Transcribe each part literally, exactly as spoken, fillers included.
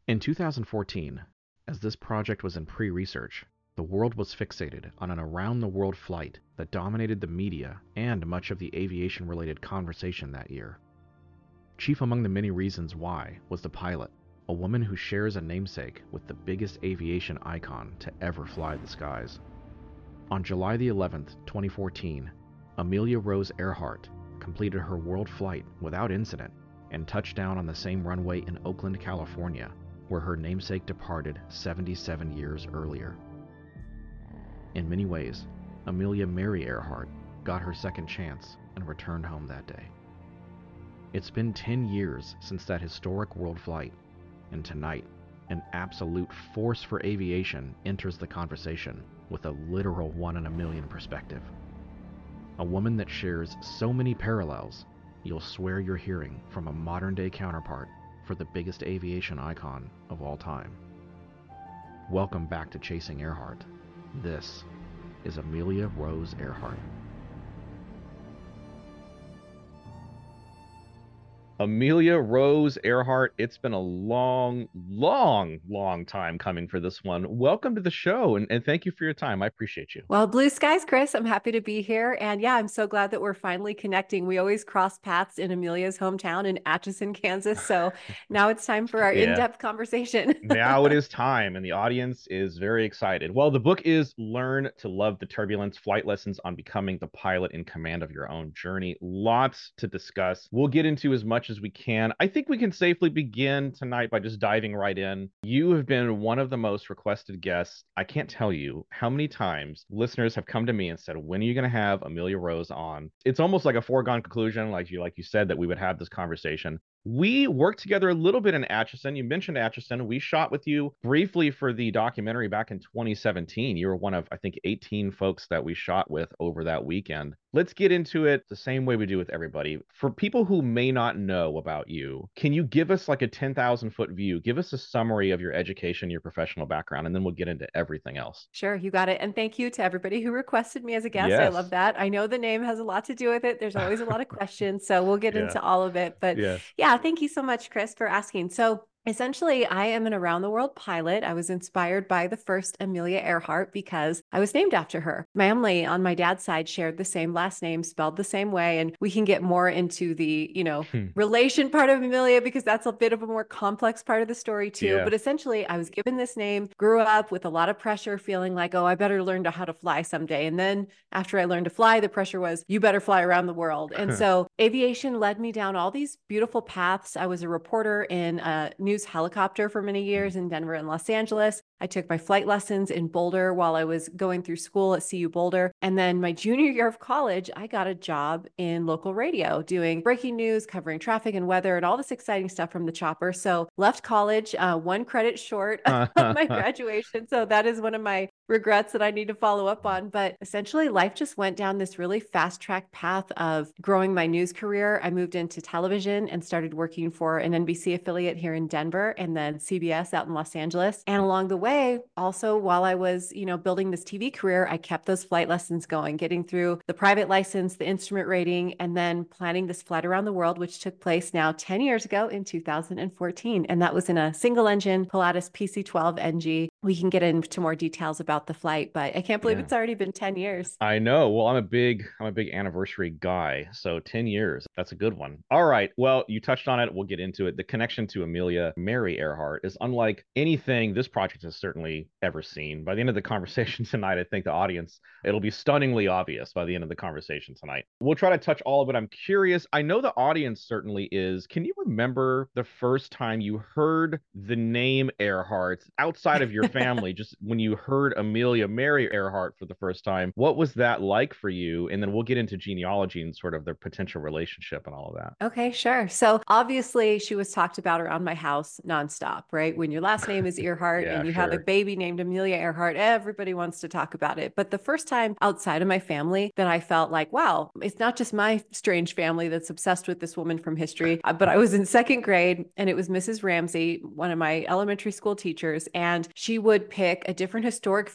In two thousand fourteen, as this project was in pre-research, the world was fixated on an around-the-world flight that dominated the media and much of the aviation-related conversation that year. Chief among the many reasons why was the pilot, a woman who shares a namesake with the biggest aviation icon to ever fly the skies. On July the eleventh, twenty fourteen, Amelia Rose Earhart completed her world flight without incident and touched down on the same runway in Oakland, California, where her namesake departed seventy-seven years earlier. In many ways, Amelia Mary Earhart got her second chance and returned home that day. It's been ten years since that historic world flight, and tonight, an absolute force for aviation enters the conversation with a literal one in a million perspective. A woman that shares so many parallels, you'll swear you're hearing from a modern-day counterpart for the biggest aviation icon of all time. Welcome back to Chasing Earhart. This is Amelia Rose Earhart. Amelia Rose Earhart, it's been a long, long, long time coming for this one. Welcome to the show, and, and thank you for your time. I appreciate you. Well, blue skies, Chris. I'm happy to be here. And yeah, I'm so glad that we're finally connecting. We always cross paths in Amelia's hometown in Atchison, Kansas. So now it's time for our Yeah. in-depth conversation. Now it is time, and the audience is very excited. Well, the book is Learn to Love the Turbulence, Flight Lessons on Becoming the Pilot in Command of Your Own Journey. Lots to discuss. We'll get into as much as we can. I think we can safely begin tonight by just diving right in. You have been one of the most requested guests. I can't tell you how many times listeners have come to me and said, when are you going to have Amelia Rose on? It's almost like a foregone conclusion, like you like you said, that we would have this conversation. We worked together a little bit in Atchison. You mentioned Atchison. We shot with you briefly for the documentary back in twenty seventeen. You were one of, I think, eighteen folks that we shot with over that weekend. Let's get into it the same way we do with everybody. For people who may not know about you, can you give us like a ten thousand foot view? Give us a summary of your education, your professional background, and then we'll get into everything else. Sure, you got it. And thank you to everybody who requested me as a guest. Yes. I love that. I know the name has a lot to do with it. There's always a lot of questions, so we'll get Yeah. into all of it. But Yes. yeah, thank you so much, Chris, for asking. So essentially, I am an around-the-world pilot. I was inspired by the first Amelia Earhart because I was named after her. My family on my dad's side shared the same last name, spelled the same way, and we can get more into the, you know, Hmm. relation part of Amelia because that's a bit of a more complex part of the story too. Yeah. But essentially, I was given this name, grew up with a lot of pressure, feeling like, oh, I better learn to how to fly someday. And then after I learned to fly, the pressure was, you better fly around the world. And so aviation led me down all these beautiful paths. I was a reporter in a news helicopter for many years in Denver and Los Angeles. I took my flight lessons in Boulder while I was going through school at C U Boulder. And then my junior year of college, I got a job in local radio doing breaking news, covering traffic and weather and all this exciting stuff from the chopper. So left college, uh, one credit short of my graduation. So that is one of my regrets that I need to follow up on. But essentially, life just went down this really fast track path of growing my news career. I moved into television and started working for an N B C affiliate here in Denver and then C B S out in Los Angeles. And along the way, also while I was, you know, building this T V career, I kept those flight lessons going, getting through the private license, the instrument rating, and then planning this flight around the world, which took place now ten years ago in two thousand fourteen. And that was in a single engine Pilatus P C twelve N G. We can get into more details about the flight, but I can't believe Yeah. it's already been ten years. I know. Well, I'm a big, I'm a big anniversary guy. So ten years, that's a good one. All right. Well, you touched on it. We'll get into it. The connection to Amelia Mary Earhart is unlike anything this project has certainly ever seen. By the end of the conversation tonight, I think the audience, it'll be stunningly obvious by the end of the conversation tonight. We'll try to touch all of it. I'm curious. I know the audience certainly is. Can you remember the first time you heard the name Earhart outside of your family, just when you heard Amelia Mary Earhart for the first time? What was that like for you? And then we'll get into genealogy and sort of their potential relationship and all of that. Okay, sure. So obviously she was talked about around my house nonstop, right? When your last name is Earhart Yeah, and you have a sure. baby named Amelia Earhart, everybody wants to talk about it. But the first time outside of my family that I felt like, wow, it's not just my strange family that's obsessed with this woman from history, uh, but I was in second grade and it was Missus Ramsey, one of my elementary school teachers, and she would pick a different historic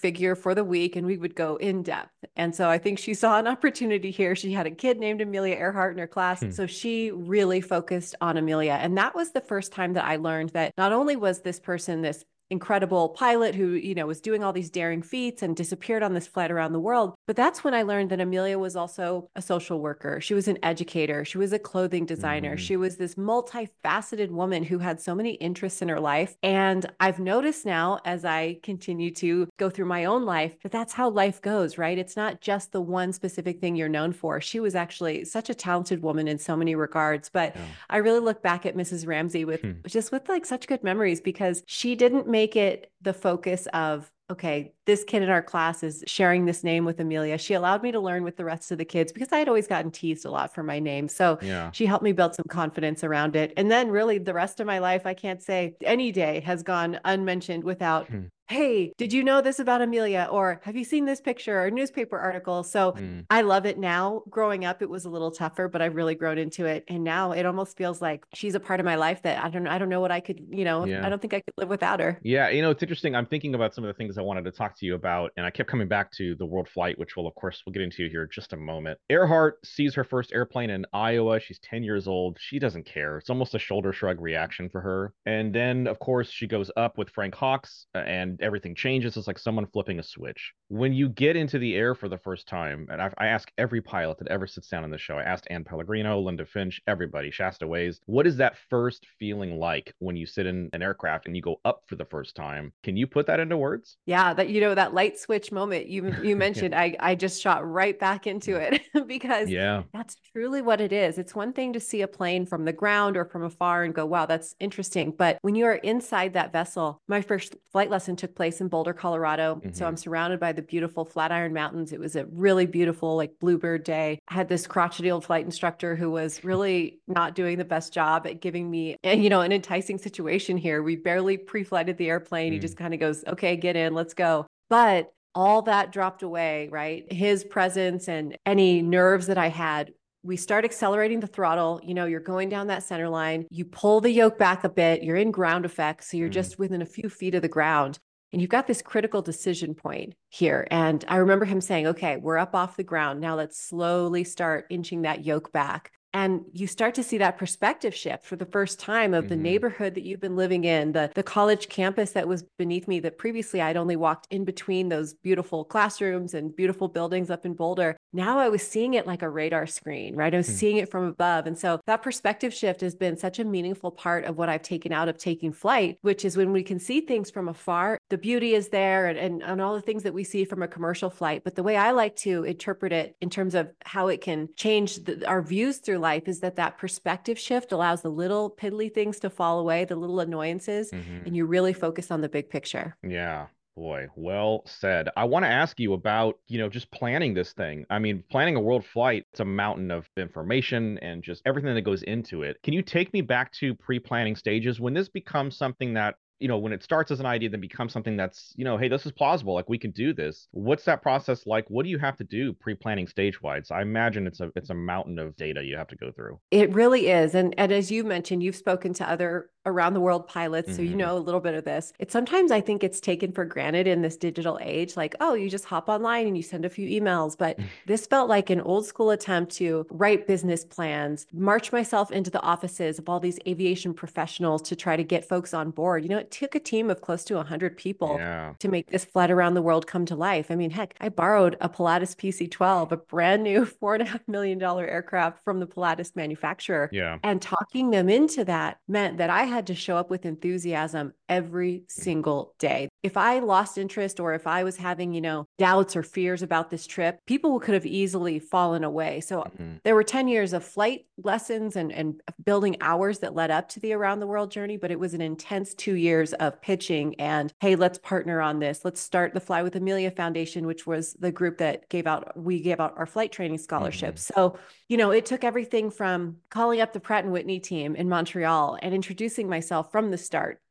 figure for the week and we would go in depth. And so I think she saw an opportunity here. She had a kid named Amelia Earhart in her class. Hmm. So she really focused on Amelia. And that was the first time that I learned that not only was this person this incredible pilot who, you know, was doing all these daring feats and disappeared on this flight around the world. But that's when I learned that Amelia was also a social worker. She was an educator. She was a clothing designer. Mm-hmm. She was this multifaceted woman who had so many interests in her life. And I've noticed now as I continue to go through my own life that that's how life goes, right? It's not just the one specific thing you're known for. She was actually such a talented woman in so many regards. But Yeah. I really look back at Missus Ramsey with Hmm. just with like such good memories because she didn't make make it the focus of, okay, this kid in our class is sharing this name with Amelia. She allowed me to learn with the rest of the kids because I had always gotten teased a lot for my name. So Yeah. she helped me build some confidence around it. And then really the rest of my life, I can't say any day has gone unmentioned without, Hmm. hey, did you know this about Amelia? Or have you seen this picture or newspaper article? So Hmm. I love it now. Growing up, it was a little tougher, but I've really grown into it. And now it almost feels like she's a part of my life that I don't I don't know what I could, you know, Yeah. I don't think I could live without her. Yeah, you know, it's interesting. I'm thinking about some of the things I wanted to talk to you about, and I kept coming back to the world flight, which we'll, of course, we'll get into here in just a moment. Earhart sees her first airplane in Iowa. She's ten years old. She doesn't care. It's almost a shoulder shrug reaction for her. And then, of course, she goes up with Frank Hawks, uh, and everything changes. It's like someone flipping a switch. When you get into the air for the first time, and I've, I ask every pilot that ever sits down on the show, I asked Ann Pellegrino, Linda Finch, everybody, Shasta Ways, what is that first feeling like when you sit in an aircraft and you go up for the first time? Can you put that into words? Yeah, that, you know, that light switch moment you you mentioned, I I just shot right back into it because Yeah. that's truly what it is. It's one thing to see a plane from the ground or from afar and go, wow, that's interesting. But when you are inside that vessel, my first flight lesson took place in Boulder, Colorado. Mm-hmm. So I'm surrounded by the beautiful Flatiron Mountains. It was a really beautiful, like bluebird day. I had this crotchety old flight instructor who was really not doing the best job at giving me, you know, an enticing situation here. We barely pre-flighted the airplane. Mm. He just kind of goes, okay, get in, let's go. But all that dropped away, right? His presence and any nerves that I had, we start accelerating the throttle. You know, you're going down that center line. You pull the yoke back a bit. You're in ground effect. So you're Mm. just within a few feet of the ground. And you've got this critical decision point here. And I remember him saying, okay, we're up off the ground. Now let's slowly start inching that yoke back. And you start to see that perspective shift for the first time of the Mm-hmm. neighborhood that you've been living in, the, the college campus that was beneath me that previously I'd only walked in between those beautiful classrooms and beautiful buildings up in Boulder. Now I was seeing it like a radar screen, right? I was Hmm. seeing it from above. And so that perspective shift has been such a meaningful part of what I've taken out of taking flight, which is when we can see things from afar, the beauty is there and, and, and all the things that we see from a commercial flight. But the way I like to interpret it in terms of how it can change the, our views through life is that that perspective shift allows the little piddly things to fall away, the little annoyances, Mm-hmm. and you really focus on the big picture. Yeah. Boy, well said. I want to ask you about, you know, just planning this thing. I mean, planning a world flight, it's a mountain of information and just everything that goes into it. Can you take me back to pre-planning stages when this becomes something that, you know, when it starts as an idea, then becomes something that's, you know, hey, this is plausible. Like we can do this. What's that process like? What do you have to do pre-planning stage-wise? I imagine it's a it's a mountain of data you have to go through. It really is. And, and as you mentioned, you've spoken to other around the world pilots, so you Mm-hmm. know a little bit of this. It's sometimes I think it's taken for granted in this digital age, like, oh, you just hop online and you send a few emails. But this felt like an old school attempt to write business plans, march myself into the offices of all these aviation professionals to try to get folks on board. You know, it took a team of close to one hundred people Yeah. to make this flight around the world come to life. I mean, heck, I borrowed a Pilatus P C twelve, a brand new four and a half million dollar aircraft from the Pilatus manufacturer. Yeah. And talking them into that meant that I had to show up with enthusiasm every single day. If I lost interest or if I was having, you know, doubts or fears about this trip, people could have easily fallen away. So Mm-hmm. there were ten years of flight lessons and, and building hours that led up to the around the world journey, but it was an intense two years of pitching and, hey, let's partner on this. Let's start the Fly with Amelia Foundation, which was the group that gave out, we gave out our flight training scholarships. Mm-hmm. So, you know, it took everything from calling up the Pratt and Whitney team in Montreal and introducing myself from the start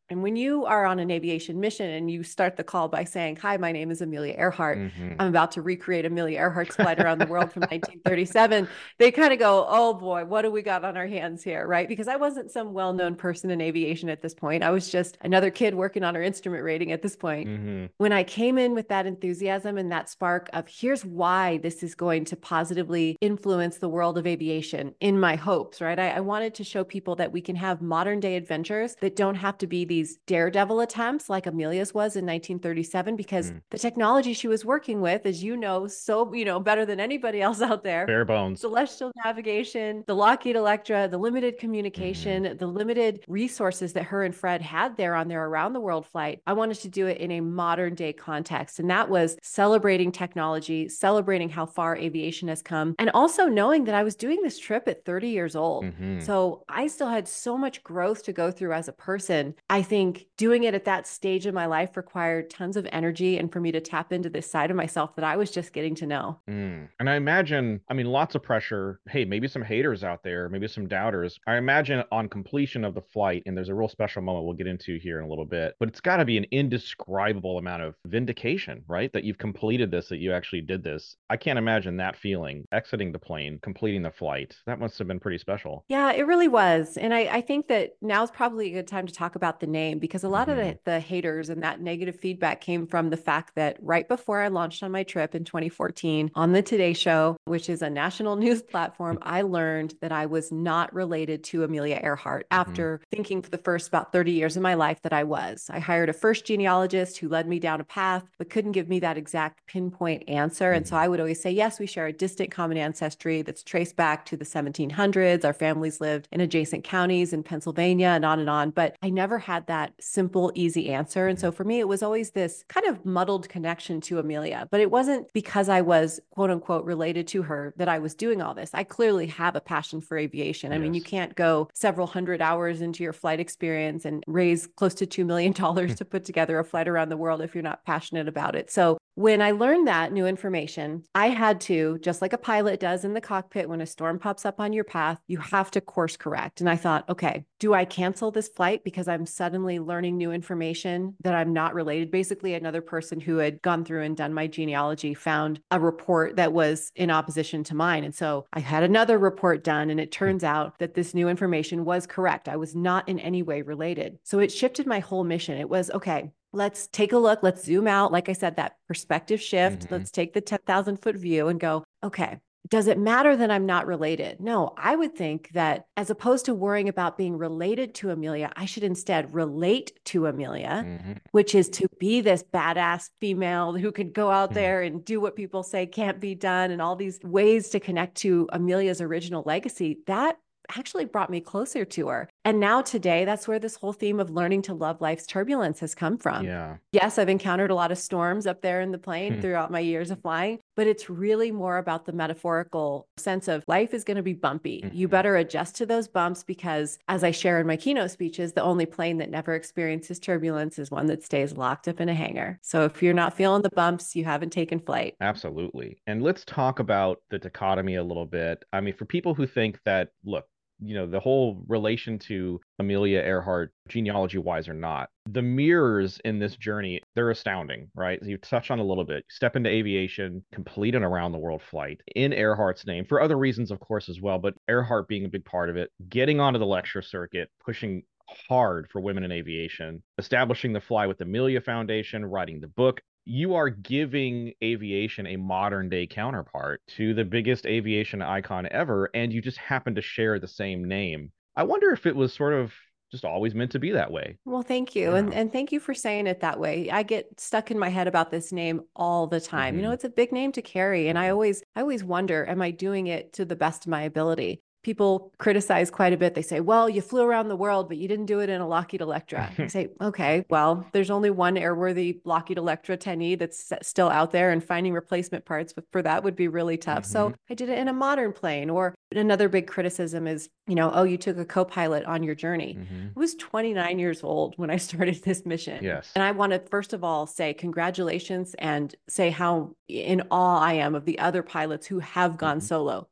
And when you are on an aviation mission and you start the call by saying, hi, my name is Amelia Earhart, Mm-hmm. I'm about to recreate Amelia Earhart's flight around the world from nineteen thirty-seven, they kind of go, oh boy, what do we got on our hands here, right? Because I wasn't some well-known person in aviation at this point. I was just another kid working on her instrument rating at this point. Mm-hmm. When I came in with that enthusiasm and that spark of here's why this is going to positively influence the world of aviation in my hopes, right? I, I wanted to show people that we can have modern day adventures that don't have to be these daredevil attempts like Amelia's was in nineteen thirty-seven, because mm. the technology she was working with, as you know, so, you know, better than anybody else out there, bare bones, celestial navigation, the Lockheed Electra, the limited communication, mm-hmm. the limited resources that her and Fred had there on their around the world flight. I wanted to do it in a modern day context. And that was celebrating technology, celebrating how far aviation has come, and also knowing that I was doing this trip at thirty years old. Mm-hmm. So I still had so much growth to go through as a person. I think doing it at that stage of my life required tons of energy and for me to tap into this side of myself that I was just getting to know. Mm. And I imagine, I mean, lots of pressure. Hey, maybe some haters out there, maybe some doubters. I imagine on completion of the flight, and there's a real special moment we'll get into here in a little bit, but it's got to be an indescribable amount of vindication, right? That you've completed this, that you actually did this. I can't imagine that feeling, exiting the plane, completing the flight. That must have been pretty special. Yeah, it really was. And I, I think that now's probably a good time to talk about the name, because a lot mm-hmm. of the, the haters and that negative feedback came from the fact that right before I launched on my trip in twenty fourteen on the Today Show, which is a national news platform, I learned that I was not related to Amelia Earhart after mm-hmm. thinking for the first about thirty years of my life that I was. I hired a first genealogist who led me down a path, but couldn't give me that exact pinpoint answer. Mm-hmm. And so I would always say, yes, we share a distant common ancestry that's traced back to the seventeen hundreds. Our families lived in adjacent counties in Pennsylvania and on and on. But I never had that simple, easy answer. And so for me, it was always this kind of muddled connection to Amelia. But it wasn't because I was, quote unquote, related to her that I was doing all this. I clearly have a passion for aviation. I yes. mean, you can't go several hundred hours into your flight experience and raise close to two million dollars to put together a flight around the world if you're not passionate about it. So when I learned that new information, I had to, just like a pilot does in the cockpit, when a storm pops up on your path, you have to course correct. And I thought, okay, do I cancel this flight because I'm suddenly learning new information that I'm not related? Basically, another person who had gone through and done my genealogy found a report that was in opposition to mine. And so I had another report done, and it turns out that this new information was correct. I was not in any way related. So it shifted my whole mission. It was, okay, let's take a look. Let's zoom out. Like I said, that perspective shift. Mm-hmm. Let's take the ten thousand foot view and go, okay, does it matter that I'm not related? No, I would think that as opposed to worrying about being related to Amelia, I should instead relate to Amelia, mm-hmm. which is to be this badass female who could go out mm-hmm. there and do what people say can't be done, and all these ways to connect to Amelia's original legacy. That actually brought me closer to her. And now today, that's where this whole theme of learning to love life's turbulence has come from. Yeah. Yes, I've encountered a lot of storms up there in the plane throughout my years of flying, but it's really more about the metaphorical sense of life is going to be bumpy. Mm-hmm. You better adjust to those bumps, because as I share in my keynote speeches, the only plane that never experiences turbulence is one that stays locked up in a hangar. So if you're not feeling the bumps, you haven't taken flight. Absolutely. And let's talk about the dichotomy a little bit. I mean, for people who think that, look, you know, the whole relation to Amelia Earhart, genealogy-wise or not, the mirrors in this journey, they're astounding, right? You touched on a little bit. Step into aviation, complete an around-the-world flight in Earhart's name, for other reasons, of course, as well, but Earhart being a big part of it, getting onto the lecture circuit, pushing hard for women in aviation, establishing the Fly with Amelia Foundation, writing the book. You are giving aviation a modern day counterpart to the biggest aviation icon ever, and you just happen to share the same name. I wonder if it was sort of just always meant to be that way. Well, thank you. Yeah. And, and thank you for saying it that way. I get stuck in my head about this name all the time. Mm-hmm. You know, it's a big name to carry. And I always, I always wonder, am I doing it to the best of my ability? People criticize quite a bit. They say, well, you flew around the world, but you didn't do it in a Lockheed Electra. I say, okay, well, there's only one airworthy Lockheed Electra ten E that's still out there, and finding replacement parts for that would be really tough. Mm-hmm. So I did it in a modern plane. Or another big criticism is, you know, oh, you took a co-pilot on your journey. Mm-hmm. I was twenty-nine years old when I started this mission. Yes. And I want to, first of all, say congratulations and say how in awe I am of the other pilots who have gone mm-hmm. solo.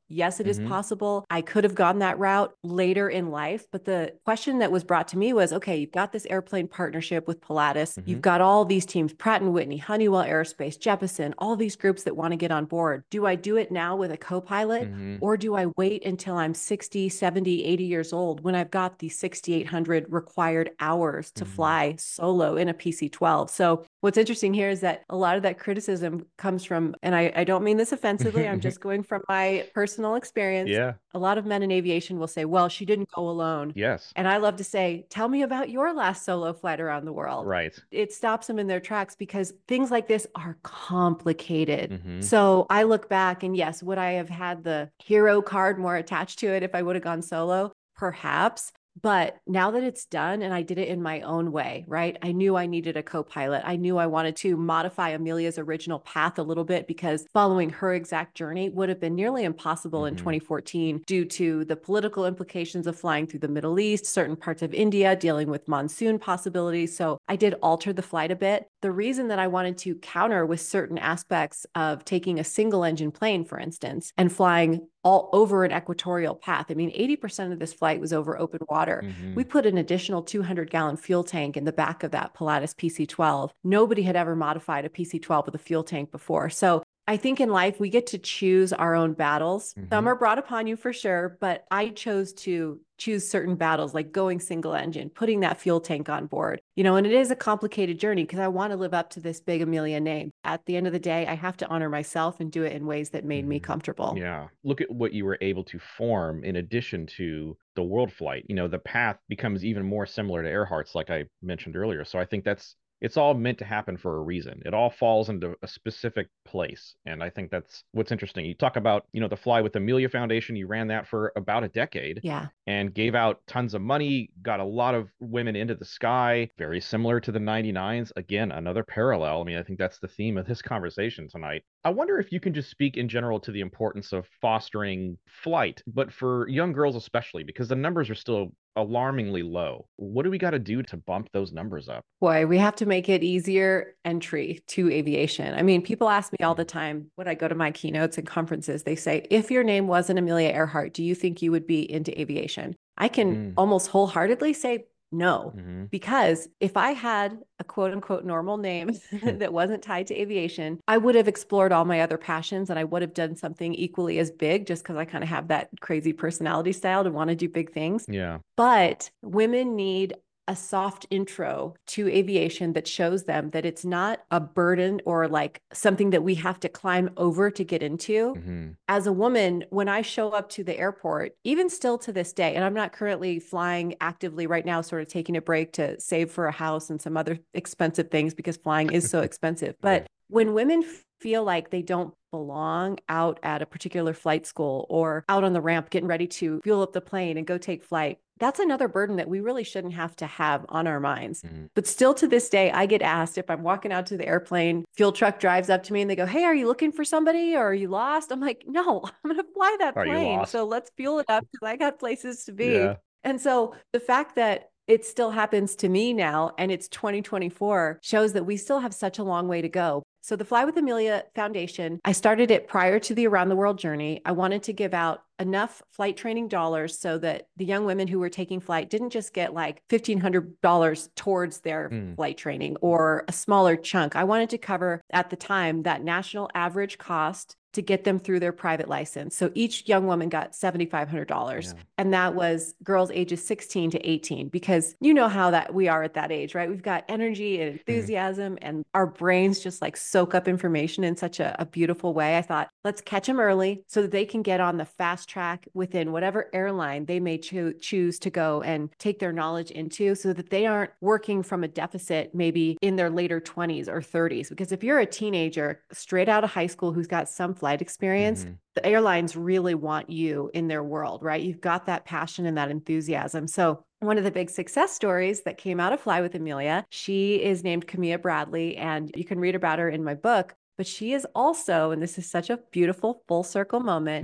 Yes, it is Mhm. possible. I could have gone that route later in life. But the question that was brought to me was, okay, you've got this airplane partnership with Pilatus. You've Mhm. got all these teams, Pratt and Whitney, Honeywell Aerospace, Jeppesen, all these groups that want to get on board. Do I do it now with a co-pilot? Mhm. Or do I wait until I'm sixty, seventy, eighty years old when I've got the sixty-eight hundred required hours to Mhm. fly solo in a P C twelve? So what's interesting here is that a lot of that criticism comes from, and I, I don't mean this offensively, I'm just going from my personal experience. Yeah. A lot of men in aviation will say, well, she didn't go alone. Yes. And I love to say, tell me about your last solo flight around the world. Right. It stops them in their tracks because things like this are complicated. Mhm. So I look back and yes, would I have had the hero card more attached to it if I would have gone solo? Perhaps. But now that it's done and I did it in my own way, right? I knew I needed a co-pilot. I knew I wanted to modify Amelia's original path a little bit because following her exact journey would have been nearly impossible in Mhm. twenty fourteen due to the political implications of flying through the Middle East, certain parts of India, dealing with monsoon possibilities. So I did alter the flight a bit. The reason that I wanted to counter with certain aspects of taking a single engine plane, for instance, and flying all over an equatorial path. I mean, eighty percent of this flight was over open water. Mhm. We put an additional two hundred gallon fuel tank in the back of that Pilatus P C twelve. Nobody had ever modified a P C twelve with a fuel tank before. So I think in life, we get to choose our own battles. Mhm. Some are brought upon you for sure, but I chose to choose certain battles like going single engine, putting that fuel tank on board, you know, and it is a complicated journey because I want to live up to this big Amelia name. At the end of the day, I have to honor myself and do it in ways that made me Mhm. comfortable. Yeah. Look at what you were able to form in addition to the world flight. You know, the path becomes even more similar to Earhart's, like I mentioned earlier. So I think that's it's all meant to happen for a reason. It all falls into a specific place. And I think that's what's interesting. You talk about, you know, the Fly with Amelia Foundation. You ran that for about a decade. Yeah. And gave out tons of money, got a lot of women into the sky, very similar to the ninety-nines. Again, another parallel. I mean, I think that's the theme of this conversation tonight. I wonder if you can just speak in general to the importance of fostering flight, but for young girls especially, because the numbers are still alarmingly low. What do we got to do to bump those numbers up? Boy, we have to make it easier entry to aviation. I mean, people ask me all the time when I go to my keynotes and conferences, they say, if your name wasn't Amelia Earhart, do you think you would be into aviation? I can Mm. almost wholeheartedly say no, Mm-hmm. because if I had a quote unquote normal name that wasn't tied to aviation, I would have explored all my other passions and I would have done something equally as big just because I kind of have that crazy personality style to want to do big things. Yeah. But women need a soft intro to aviation that shows them that it's not a burden or like something that we have to climb over to get into. Mm-hmm. As a woman, when I show up to the airport, even still to this day, and I'm not currently flying actively right now, sort of taking a break to save for a house and some other expensive things because flying is so expensive. But Yeah. when women feel like they don't belong out at a particular flight school or out on the ramp getting ready to fuel up the plane and go take flight, that's another burden that we really shouldn't have to have on our minds. Mm-hmm. But still to this day, I get asked if I'm walking out to the airplane, fuel truck drives up to me and they go, hey, are you looking for somebody or are you lost? I'm like, no, I'm going to fly that Are you plane. lost? So let's fuel it up because I got places to be. Yeah. And so the fact that it still happens to me now and it's twenty twenty-four shows that we still have such a long way to go. So the Fly with Amelia Foundation, I started it prior to the Around the World journey. I wanted to give out enough flight training dollars so that the young women who were taking flight didn't just get like fifteen hundred dollars towards their Mm. flight training or a smaller chunk. I wanted to cover at the time that national average cost to get them through their private license. So each young woman got seven thousand five hundred dollars. Yeah. And that was girls ages sixteen to eighteen, because you know how that we are at that age, right? We've got energy and enthusiasm and our brains just like soak up information in such a, a beautiful way. I thought, let's catch them early so that they can get on the fast track within whatever airline they may cho- choose to go and take their knowledge into, so that they aren't working from a deficit maybe in their later twenties or thirties. Because if you're a teenager straight out of high school who's got some flight experience, Mm-hmm. the airlines really want you in their world, right? You've got that passion and that enthusiasm. So one of the big success stories that came out of Fly with Amelia, she is named Camilla Bradley, and you can read about her in my book. But she is also, and this is such a beautiful full circle moment, Hmm.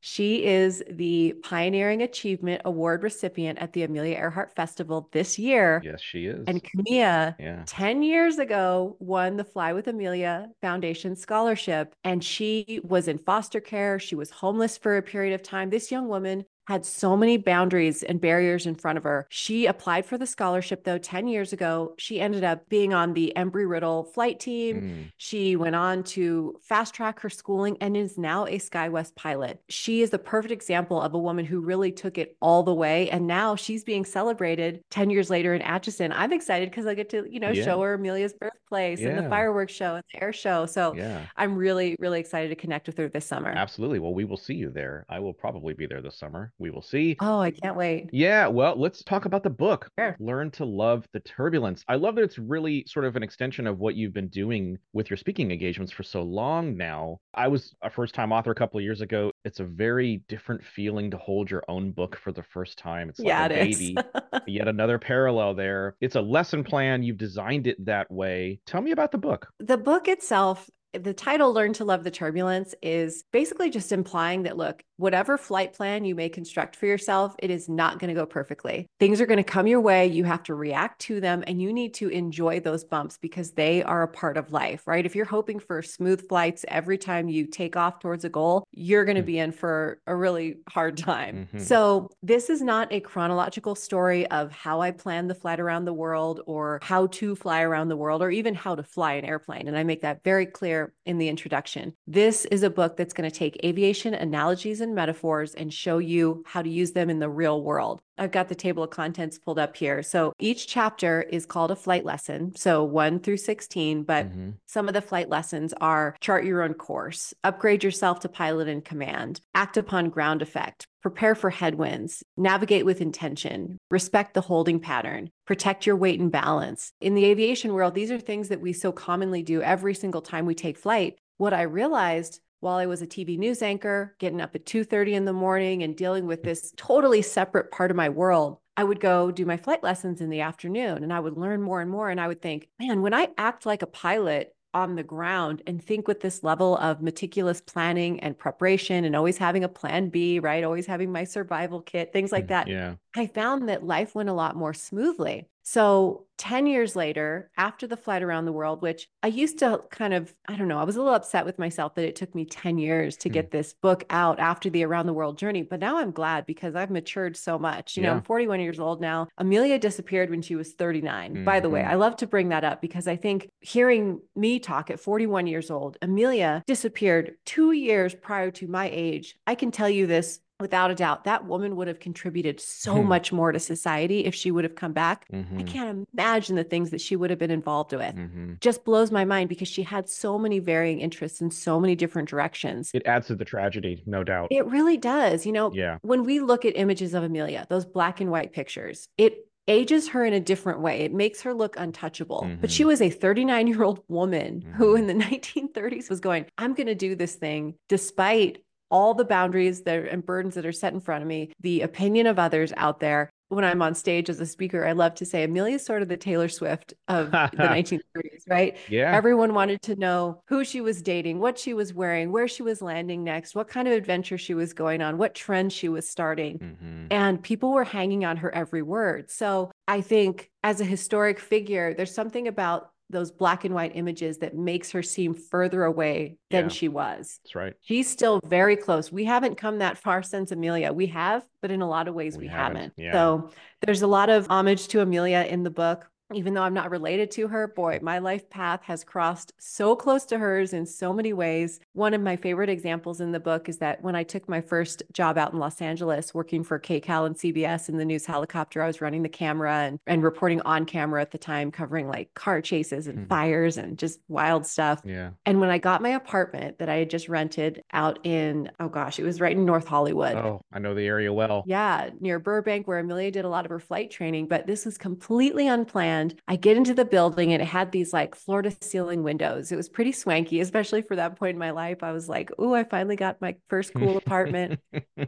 She is the Pioneering Achievement Award recipient at the Amelia Earhart Festival this year. Yes, she is. And Camilla, yeah. ten years ago, won the Fly with Amelia Foundation Scholarship. And she was in foster care. She was homeless for a period of time. This young woman had so many boundaries and barriers in front of her. She applied for the scholarship, though, ten years ago. She ended up being on the Embry-Riddle flight team. Mm. She went on to fast track her schooling and is now a SkyWest pilot. She is the perfect example of a woman who really took it all the way. And now she's being celebrated ten years later in Atchison. I'm excited because I get to, you know, Yeah. show her Amelia's birthplace and the Yeah. fireworks show and the air show. So Yeah. I'm really, really excited to connect with her this summer. Absolutely. Well, we will see you there. I will probably be there this summer. We will see. Oh, I can't wait. Yeah, well, let's talk about the book. Sure. Learn to Love the Turbulence. I love that it's really sort of an extension of what you've been doing with your speaking engagements for so long now. I was a first-time author a couple of years ago. It's a very different feeling to hold your own book for the first time. It's like Yeah, a it baby. is. Yet another parallel there. It's a lesson plan. You've designed it that way. Tell me about the book. The book itself, the title, Learn to Love the Turbulence, is basically just implying that, look, whatever flight plan you may construct for yourself, it is not going to go perfectly. Things are going to come your way. You have to react to them, and you need to enjoy those bumps because they are a part of life, right? If you're hoping for smooth flights every time you take off towards a goal, you're going to be in for a really hard time. Mm-hmm. So this is not a chronological story of how I planned the flight around the world or how to fly around the world or even how to fly an airplane. And I make that very clear in the introduction. This is a book that's going to take aviation analogies and metaphors and show you how to use them in the real world. I've got the table of contents pulled up here. So each chapter is called a flight lesson. So one through sixteen, but mm-hmm. some of the flight lessons are chart your own course, upgrade yourself to pilot in command, act upon ground effect, prepare for headwinds, navigate with intention, respect the holding pattern, protect your weight and balance. In the aviation world, these are things that we so commonly do every single time we take flight. What I realized while I was a T V news anchor, getting up at two thirty in the morning and dealing with this totally separate part of my world, I would go do my flight lessons in the afternoon and I would learn more and more. And I would think, man, when I act like a pilot on the ground and think with this level of meticulous planning and preparation and always having a plan B, right? Always having my survival kit, things like that. Yeah. I found that life went a lot more smoothly. So ten years later, after the flight around the world, which I used to kind of, I don't know, I was a little upset with myself that it took me ten years to get this book out after the around the world journey. But now I'm glad because I've matured so much. You Yeah. know, I'm forty-one years old now. Amelia disappeared when she was thirty-nine. Mm-hmm. By the way, I love to bring that up because I think hearing me talk at forty-one years old, Amelia disappeared two years prior to my age. I can tell you this without a doubt, that woman would have contributed so Hmm. much more to society if she would have come back. Mm-hmm. I can't imagine the things that she would have been involved with. Mm-hmm. Just blows my mind because she had so many varying interests in so many different directions. It adds to the tragedy, no doubt. It really does. You know, Yeah. when we look at images of Amelia, those black and white pictures, it ages her in a different way. It makes her look untouchable. Mm-hmm. But she was a thirty-nine-year-old woman Mm-hmm. who in the nineteen thirties was going, I'm going to do this thing despite all the boundaries that are, and burdens that are set in front of me, the opinion of others out there. When I'm on stage as a speaker, I love to say Amelia's sort of the Taylor Swift of the nineteen thirties, right? Yeah. Everyone wanted to know who she was dating, what she was wearing, where she was landing next, what kind of adventure she was going on, what trend she was starting. Mm-hmm. And people were hanging on her every word. So I think as a historic figure, there's something about those black and white images that makes her seem further away than Yeah. she was. That's right. She's still very close. We haven't come that far since Amelia. We have, but in a lot of ways We we, haven't. haven't. Yeah. So there's a lot of homage to Amelia in the book. Even though I'm not related to her, boy, my life path has crossed so close to hers in so many ways. One of my favorite examples in the book is that when I took my first job out in Los Angeles, working for K C A L and C B S in the news helicopter, I was running the camera and, and reporting on camera at the time, covering like car chases and Hmm. fires and just wild stuff. Yeah. And when I got my apartment that I had just rented out in, oh gosh, it was right in North Hollywood. Oh, I know the area well. Yeah, near Burbank, where Amelia did a lot of her flight training, but this was completely unplanned. I get into the building and it had these like floor to ceiling windows. It was pretty swanky, especially for that point in my life. I was like, oh, I finally got my first cool apartment.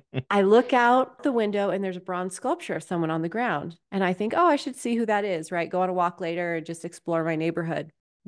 I look out the window and there's a bronze sculpture of someone on the ground. And I think, oh, I should see who that is, right? Go on a walk later and just explore my neighborhood.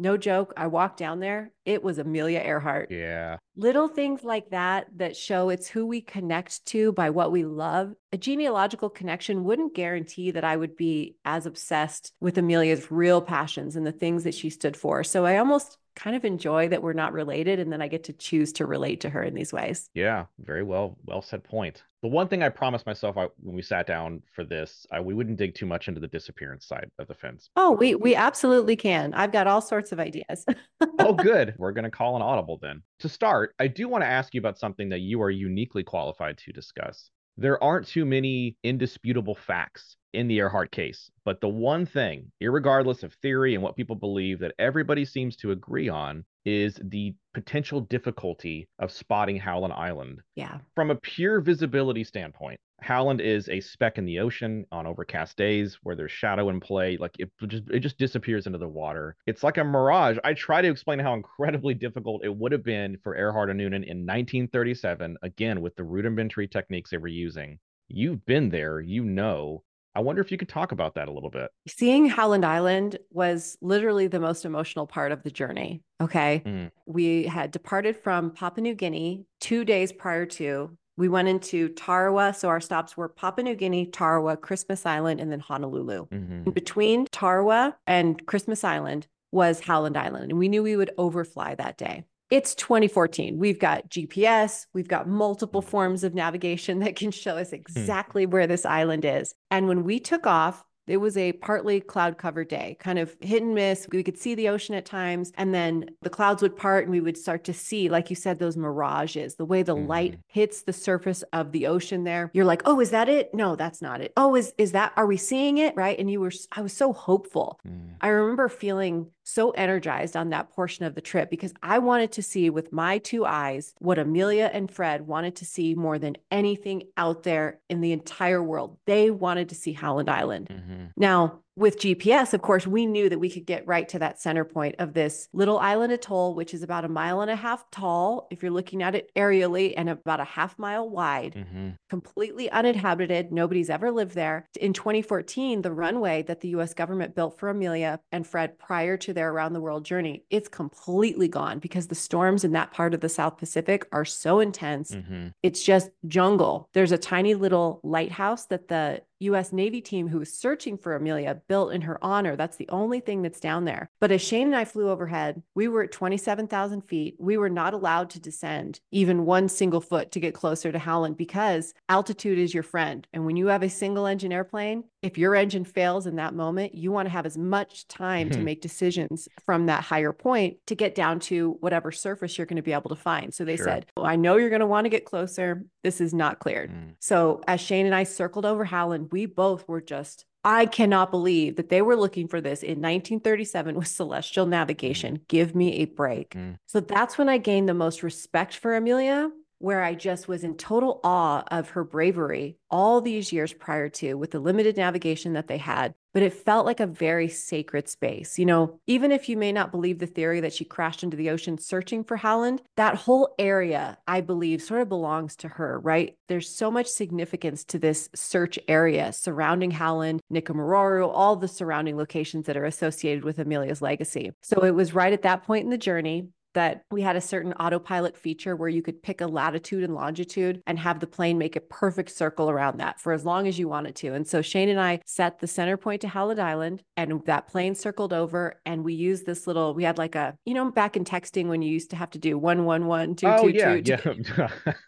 no joke, I walked down there, it was Amelia Earhart. Yeah. Little things like that that show it's who we connect to by what we love. A genealogical connection wouldn't guarantee that I would be as obsessed with Amelia's real passions and the things that she stood for. So I almost kind of enjoy that we're not related, and then I get to choose to relate to her in these ways. Yeah, very well, well said point. The one thing I promised myself I, when we sat down for this, I, we wouldn't dig too much into the disappearance side of the fence. Oh, we we absolutely can. I've got all sorts of ideas. Oh, good. We're going to call an audible then. To start, I do want to ask you about something that you are uniquely qualified to discuss. There aren't too many indisputable facts in the Earhart case, but the one thing, irregardless of theory and what people believe, that everybody seems to agree on is the potential difficulty of spotting Howland Island. Yeah. From a pure visibility standpoint, Howland is a speck in the ocean on overcast days where there's shadow in play. Like it just it just disappears into the water. It's like a mirage. I try to explain how incredibly difficult it would have been for Earhart and Noonan in nineteen thirty-seven, again with the rudimentary techniques they were using. You've been there, you know. I wonder if you could talk about that a little bit. Seeing Howland Island was literally the most emotional part of the journey. Okay. Mm. We had departed from Papua New Guinea two days prior to. We went into Tarawa. So our stops were Papua New Guinea, Tarawa, Christmas Island, and then Honolulu. Mm-hmm. In between Tarawa and Christmas Island was Howland Island. And we knew we would overfly that day. It's twenty fourteen. We've got G P S. We've got multiple forms of navigation that can show us exactly where this island is. And when we took off, it was a partly cloud covered day, kind of hit and miss. We could see the ocean at times, and then the clouds would part and we would start to see, like you said, those mirages, the way the mm-hmm. light hits the surface of the ocean there. You're like, oh, is that it? No, that's not it. Oh, is, is that, are we seeing it? Right. And you were, I was so hopeful. Mm. I remember feeling so energized on that portion of the trip because I wanted to see with my two eyes what Amelia and Fred wanted to see more than anything out there in the entire world. They wanted to see Howland Island. Mm-hmm. Now, with G P S, of course, we knew that we could get right to that center point of this little island atoll, which is about a mile and a half tall, if you're looking at it aerially, and about a half mile wide, mm-hmm. completely uninhabited. Nobody's ever lived there. In twenty fourteen, the runway that the U S government built for Amelia and Fred prior to their around the world journey, it's completely gone because the storms in that part of the South Pacific are so intense. Mm-hmm. It's just jungle. There's a tiny little lighthouse that the U S Navy team who was searching for Amelia built in her honor. That's the only thing that's down there. But as Shane and I flew overhead, we were at twenty-seven thousand feet. We were not allowed to descend even one single foot to get closer to Howland because altitude is your friend. And when you have a single engine airplane, if your engine fails in that moment, you want to have as much time to make decisions from that higher point to get down to whatever surface you're going to be able to find. So they sure. said, well, I know you're going to want to get closer. This is not cleared. Mm. So as Shane and I circled over Howland, we both were just, I cannot believe that they were looking for this in nineteen thirty-seven with celestial navigation. Mm. Give me a break. Mm. So that's when I gained the most respect for Amelia, where I just was in total awe of her bravery all these years prior to with the limited navigation that they had. But it felt like a very sacred space. You know, even if you may not believe the theory that she crashed into the ocean searching for Howland, that whole area, I believe, sort of belongs to her, right? There's so much significance to this search area surrounding Howland, Nikumaroru, all the surrounding locations that are associated with Amelia's legacy. So it was right at that point in the journey that we had a certain autopilot feature where you could pick a latitude and longitude and have the plane make a perfect circle around that for as long as you wanted to. And so Shane and I set the center point to Howland Island, and that plane circled over, and we used this little, we had like a, you know, back in texting when you used to have to do one, one, one, two, oh, two, yeah, two. Yeah.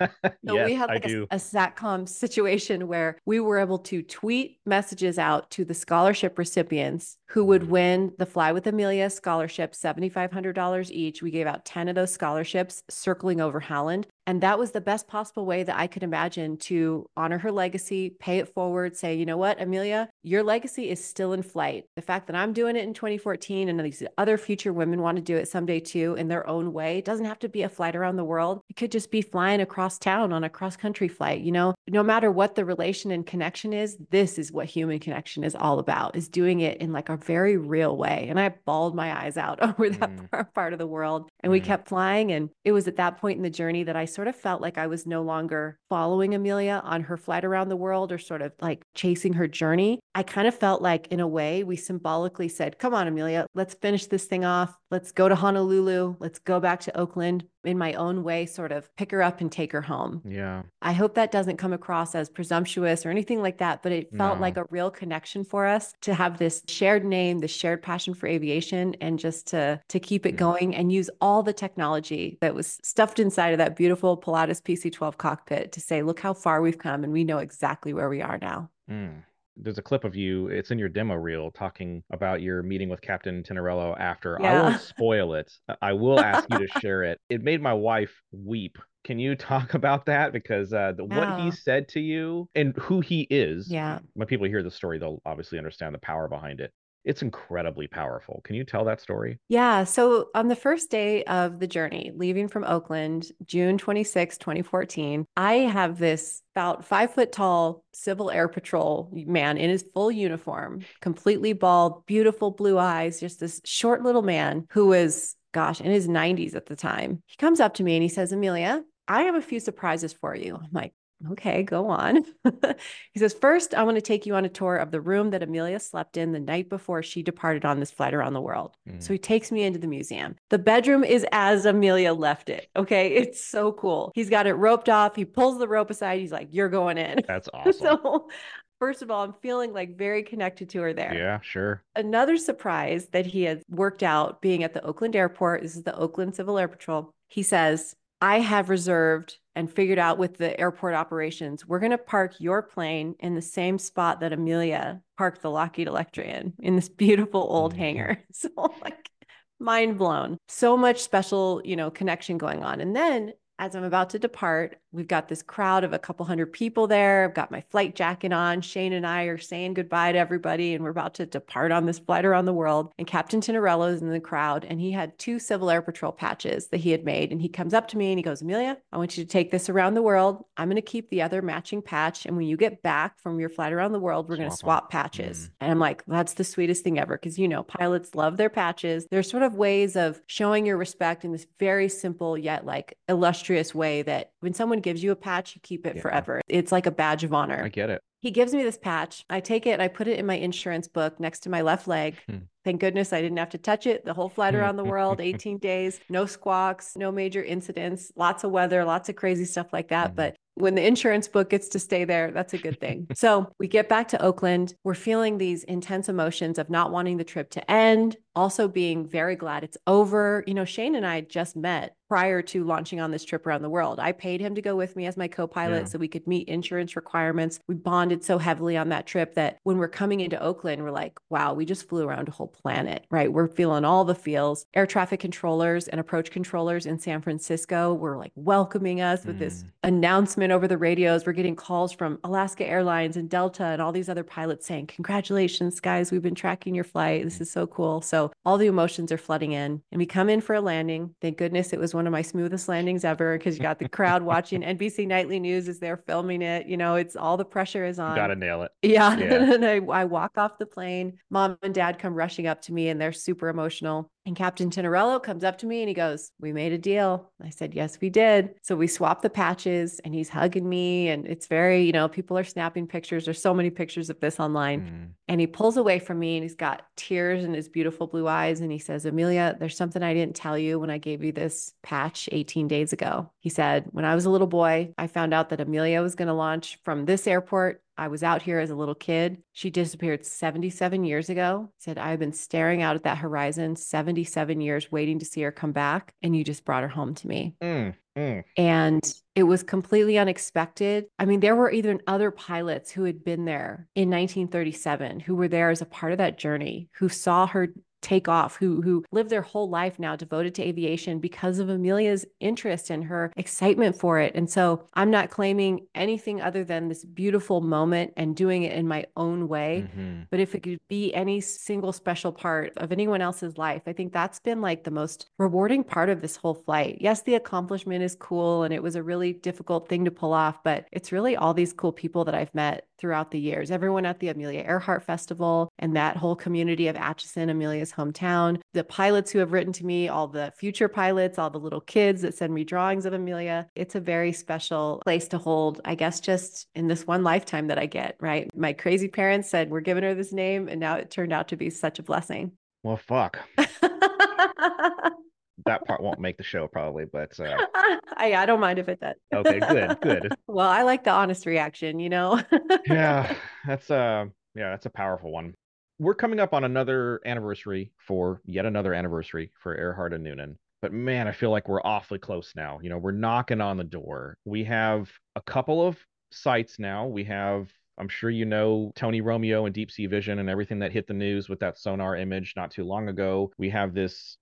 So yes, we had like I a, do. a SATCOM situation where we were able to tweet messages out to the scholarship recipients who would win the Fly with Amelia scholarship, seven thousand five hundred dollars each. We gave out ten of those scholarships circling over Howland. And that was the best possible way that I could imagine to honor her legacy, pay it forward, say, you know what, Amelia, your legacy is still in flight. The fact that I'm doing it in twenty fourteen and these other future women want to do it someday too in their own way, it doesn't have to be a flight around the world. It could just be flying across town on a cross-country flight. You know, no matter what the relation and connection is, this is what human connection is all about, is doing it in like a very real way. And I bawled my eyes out over that mm. part of the world. And mm. we kept flying. And it was at that point in the journey that I sort of felt like I was no longer following Amelia on her flight around the world or sort of like chasing her journey. I kind of felt like, in a way, we symbolically said, come on, Amelia, let's finish this thing off. Let's go to Honolulu. Let's go back to Oakland. In my own way, sort of pick her up and take her home. Yeah. I hope that doesn't come across as presumptuous or anything like that, but it felt No. like a real connection for us to have this shared name, this shared passion for aviation, and just to, to keep it Mm. going and use all the technology that was stuffed inside of that beautiful Pilatus P C twelve cockpit to say, look how far we've come and we know exactly where we are now. Mm. There's a clip of you, it's in your demo reel, talking about your meeting with Captain Tinarello after. I Yeah. won't spoil it. I will ask you to share it. It made my wife weep. Can you talk about that? Because uh, the, what he Yeah. said to you and who he is, Yeah. when people hear the story, they'll obviously understand the power behind it. It's incredibly powerful. Can you tell that story? Yeah. So on the first day of the journey, leaving from Oakland, June twenty-sixth, twenty fourteen, I have this about five foot tall Civil Air Patrol man in his full uniform, completely bald, beautiful blue eyes, just this short little man who was, gosh, in his nineties at the time. He comes up to me and he says, Amelia, I have a few surprises for you. I'm like, okay, go on. He says, first, I want to take you on a tour of the room that Amelia slept in the night before she departed on this flight around the world. Mm. So he takes me into the museum. The bedroom is as Amelia left it. Okay. It's so cool. He's got it roped off. He pulls the rope aside. He's like, you're going in. That's awesome. So first of all, I'm feeling like very connected to her there. Yeah, sure. Another surprise that he has worked out being at the Oakland airport, this is the Oakland Civil Air Patrol. He says, I have reserved and figured out with the airport operations, we're going to park your plane in the same spot that Amelia parked the Lockheed Electra in, in this beautiful old Mhm. hangar. So like mind blown. So much special, you know, connection going on. And then as I'm about to depart, we've got this crowd of a couple hundred people there. I've got my flight jacket on. Shane and I are saying goodbye to everybody, and we're about to depart on this flight around the world. And Captain Tinarello is in the crowd, and he had two Civil Air Patrol patches that he had made. And he comes up to me and he goes, Amelia, I want you to take this around the world. I'm going to keep the other matching patch. And when you get back from your flight around the world, we're going to Swap 'em. swap patches. Mm. And I'm like, that's the sweetest thing ever. Because, you know, pilots love their patches. There's sort of ways of showing your respect in this very simple yet like illustrious way that when someone gives you a patch, you keep it Yeah. forever. It's like a badge of honor. I get it. He gives me this patch. I take it and I put it in my insurance book next to my left leg. Hmm. Thank goodness I didn't have to touch it the whole flight around the world, eighteen days, no squawks, no major incidents, lots of weather, lots of crazy stuff like that. Mhm. But when the insurance book gets to stay there, that's a good thing. So we get back to Oakland. We're feeling these intense emotions of not wanting the trip to end, also being very glad it's over. You know, Shane and I just met prior to launching on this trip around the world. I paid him to go with me as my co-pilot Yeah. so we could meet insurance requirements. We bonded so heavily on that trip that when we're coming into Oakland, we're like, wow, we just flew around a whole planet, right? We're feeling all the feels. Air traffic controllers and approach controllers in San Francisco were like welcoming us with this Mm. announcement over the radios. We're getting calls from Alaska Airlines and Delta and all these other pilots saying, congratulations, guys, we've been tracking your flight. This is so cool. So all the emotions are flooding in and we come in for a landing. Thank goodness it was one of my smoothest landings ever because you got the crowd watching N B C Nightly News as they're filming it. You know, it's all the pressure is on. Gotta nail it. Yeah. Yeah. And I, I walk off the plane. Mom and dad come rushing up to me and they're super emotional. And Captain Tinarello comes up to me and he goes, we made a deal. I said, yes, we did. So we swapped the patches and he's hugging me. And it's very, you know, people are snapping pictures. There's so many pictures of this online. Mm. And he pulls away from me and he's got tears in his beautiful blue eyes. And he says, Amelia, there's something I didn't tell you when I gave you this patch eighteen days ago. He said, when I was a little boy, I found out that Amelia was going to launch from this airport. I was out here as a little kid. She disappeared seventy-seven years ago. Said, I've been staring out at that horizon seventy-seven years, waiting to see her come back. And you just brought her home to me. Mm. Mm. And it was completely unexpected. I mean, there were even other pilots who had been there in nineteen thirty-seven, who were there as a part of that journey, who saw her take off, who who lived their whole life now devoted to aviation because of Amelia's interest and her excitement for it. And so I'm not claiming anything other than this beautiful moment and doing it in my own way. Mhm. But if it could be any single special part of anyone else's life, I think that's been like the most rewarding part of this whole flight. Yes, the accomplishment is cool and it was a really difficult thing to pull off, but it's really all these cool people that I've met throughout the years. Everyone at the Amelia Earhart Festival and that whole community of Atchison, Amelia's family's hometown, the pilots who have written to me, all the future pilots, all the little kids that send me drawings of Amelia. It's a very special place to hold, I guess, just in this one lifetime that I get, right? My crazy parents said, we're giving her this name, and now it turned out to be such a blessing. Well, fuck. That part won't make the show probably, but uh... I, I don't mind if it does. Okay, good, good. Well, I like the honest reaction, you know? Yeah, that's uh yeah, that's a powerful one. We're coming up on another anniversary for yet another anniversary for Earhart and Noonan. But man, I feel like we're awfully close now. You know, we're knocking on the door. We have a couple of sites now. We have, I'm sure you know, Tony Romeo and Deep Sea Vision and everything that hit the news with that sonar image not too long ago. We have this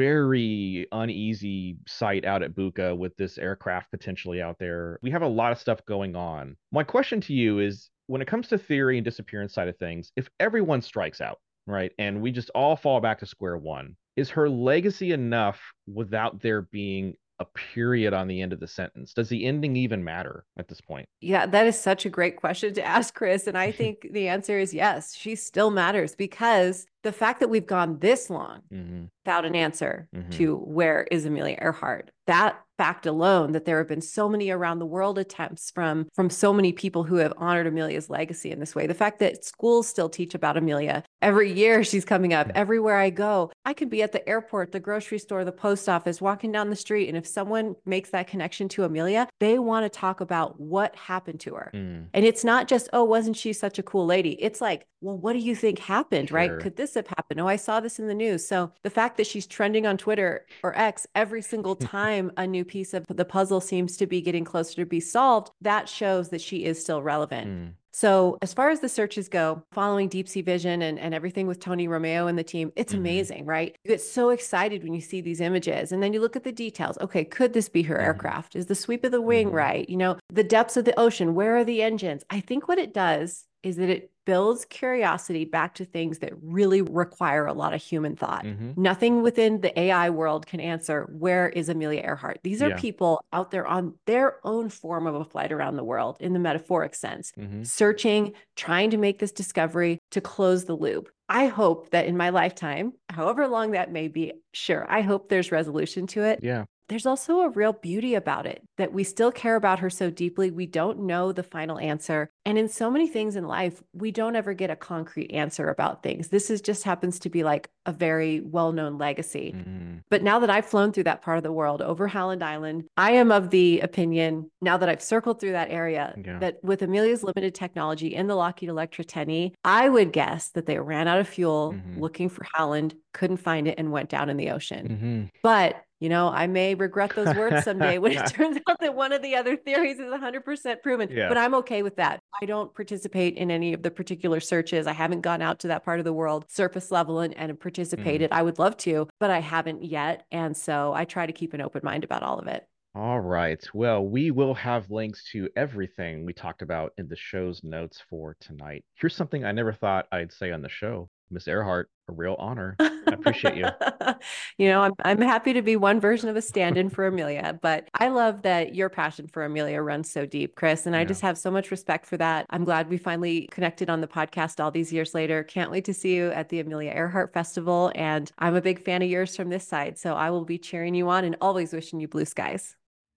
very uneasy site out at Buka with this aircraft potentially out there. We have a lot of stuff going on. My question to you is, when it comes to theory and disappearance side of things, if everyone strikes out, right, and we just all fall back to square one, is her legacy enough without there being a period on the end of the sentence? Does the ending even matter at this point? Yeah, that is such a great question to ask, Chris. And I think the answer is yes, she still matters, because the fact that we've gone this long mm-hmm. without an answer mm-hmm. to where is Amelia Earhart, that fact alone, that there have been so many around the world attempts from, from so many people who have honored Amelia's legacy in this way. The fact that schools still teach about Amelia. Every year she's coming up. Everywhere I go, I could be at the airport, the grocery store, the post office, walking down the street. And if someone makes that connection to Amelia, they want to talk about what happened to her. Mm. And it's not just, oh, wasn't she such a cool lady? It's like, well, what do you think happened, sure. right? Could this have happened? Oh, I saw this in the news. So the fact that she's trending on Twitter or X every single time a new piece of the puzzle seems to be getting closer to be solved, that shows that she is still relevant. Mm. So as far as the searches go, following Deep Sea Vision and, and everything with Tony Romeo and the team, it's mm-hmm. amazing, right? You get so excited when you see these images, and then you look at the details. Okay, could this be her mm-hmm. aircraft? Is the sweep of the wing mm-hmm. right? You know, the depths of the ocean, where are the engines? I think what it does is that it builds curiosity back to things that really require a lot of human thought. Mm-hmm. Nothing within the A I world can answer, where is Amelia Earhart? These are yeah. people out there on their own form of a flight around the world in the metaphoric sense, mm-hmm. searching, trying to make this discovery to close the loop. I hope that in my lifetime, however long that may be, sure, I hope there's resolution to it. Yeah. There's also a real beauty about it, that we still care about her so deeply. We don't know the final answer. And in so many things in life, we don't ever get a concrete answer about things. This is just happens to be like a very well-known legacy. Mm-hmm. But now that I've flown through that part of the world over Howland Island, I am of the opinion, now that I've circled through that area, yeah. that with Amelia's limited technology in the Lockheed Electra ten E, I would guess that they ran out of fuel mm-hmm. looking for Howland, couldn't find it, and went down in the ocean. Mm-hmm. But you know, I may regret those words someday when it turns out that one of the other theories is one hundred percent proven, yeah. but I'm okay with that. I don't participate in any of the particular searches. I haven't gone out to that part of the world, surface level, and, and participated. Mm. I would love to, but I haven't yet. And so I try to keep an open mind about all of it. All right. Well, we will have links to everything we talked about in the show's notes for tonight. Here's something I never thought I'd say on the show. Miss Earhart, a real honor. I appreciate you. You know, I'm I'm happy to be one version of a stand-in for Amelia, but I love that your passion for Amelia runs so deep, Chris, and I yeah. just have so much respect for that. I'm glad we finally connected on the podcast all these years later. Can't wait to see you at the Amelia Earhart Festival, and I'm a big fan of yours from this side, so I will be cheering you on and always wishing you blue skies.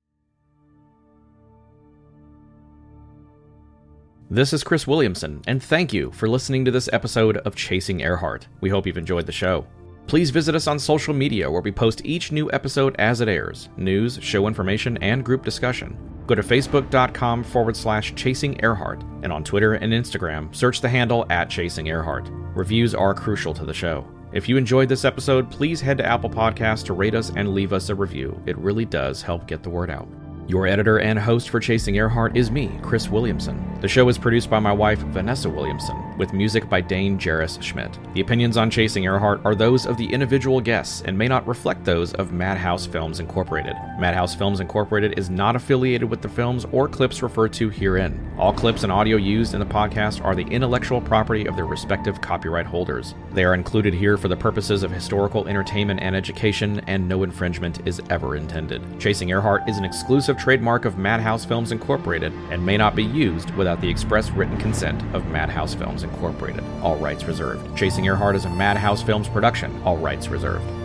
This is Chris Williamson, and thank you for listening to this episode of Chasing Earhart. We hope you've enjoyed the show. Please visit us on social media where we post each new episode as it airs, news, show information, and group discussion. Go to facebook.com forward slash Chasing Earhart, and on Twitter and Instagram, search the handle at Chasing Earhart. Reviews are crucial to the show. If you enjoyed this episode, please head to Apple Podcasts to rate us and leave us a review. It really does help get the word out. Your editor and host for Chasing Earhart is me, Chris Williamson. The show is produced by my wife, Vanessa Williamson, with music by Dane Jarris Schmidt. The opinions on Chasing Earhart are those of the individual guests and may not reflect those of Madhouse Films Incorporated. Madhouse Films Incorporated is not affiliated with the films or clips referred to herein. All clips and audio used in the podcast are the intellectual property of their respective copyright holders. They are included here for the purposes of historical entertainment and education, and no infringement is ever intended. Chasing Earhart is an exclusive trademark of Madhouse Films Incorporated and may not be used without the express written consent of Madhouse Films Incorporated. All rights reserved. Chasing Your Heart is a Madhouse Films production. All rights reserved.